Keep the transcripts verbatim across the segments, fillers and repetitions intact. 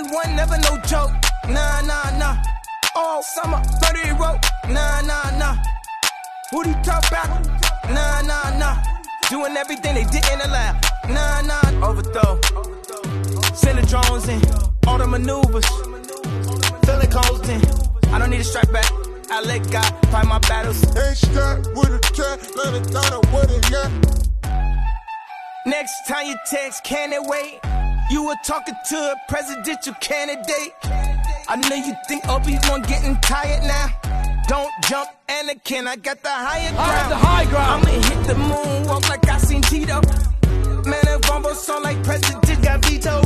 one never no joke. Nah, nah, nah. All summer, thirty rope. Nah, nah, nah. Who do you talk about? Nah, nah, nah. Doing everything they didn't allow. Nah, nah. Overthrow. Send the drones in. All the maneuvers. Feeling cold in. I don't need a strike back. I let God fight my battles. Ain't strapped with a cat, let it down with it, yeah. Next time you text, can it wait? You were talking to a presidential candidate. I know you think Obi-Wan getting tired now. Don't jump, Anakin, I got the higher ground. I got the high ground. I'ma hit the moon, walk like I seen Tito. Man, that Vombo song like president got vetoed.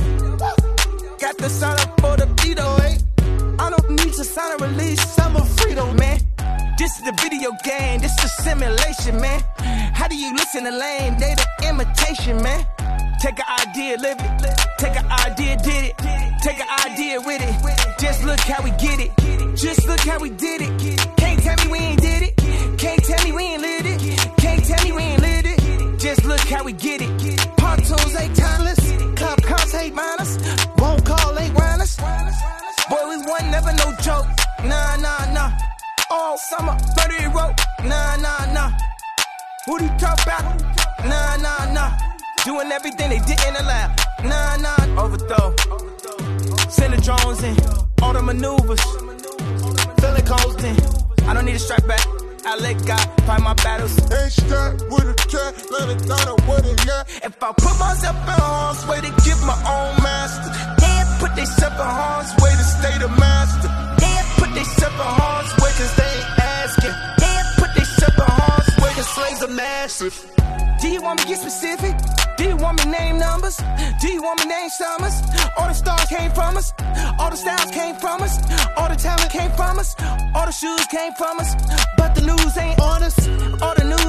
Got the sign up for the veto, eh? I don't need to sign a release, I'm a freedom, man. This is the video game, this is simulation, man. How do you listen to lame? They the imitation, man. Take an idea, live it. Take an idea, did it. Take an idea with it. Just look how we get it. Just look how we did it. Can't tell me we ain't did it. Can't tell me we ain't lit it. Can't tell me we ain't lit it. Just look how we get it. Pontoons ain't timeless. Club cars hate minus. Won't call ain't runners. Boy, we one never no joke. Nah, nah, nah. All summer, thirty rope. Nah, nah, nah. Who do you talk about? Nah, nah, nah. Doing everything they didn't allow. Nah, nah. Overthrow. Send the drones in. All the maneuvers. Feeling cold in. I don't need a strike back. I let God fight my battles. Ain't strapped with a cat, let it down with it, yeah. If I put myself in harm's way to give my own master, they'll put themselves in harm's way to stay the master. They'll put themselves in harm's way cause they ain't asking. They'll put themselves in harm's way cause slaves are massive. Do you want me to get specific? Do you want me to name numbers? Do you want me to name summers? All the stars came from us. All the styles came from us. All the talent came from us. All the shoes came from us. But the news ain't on us. All the news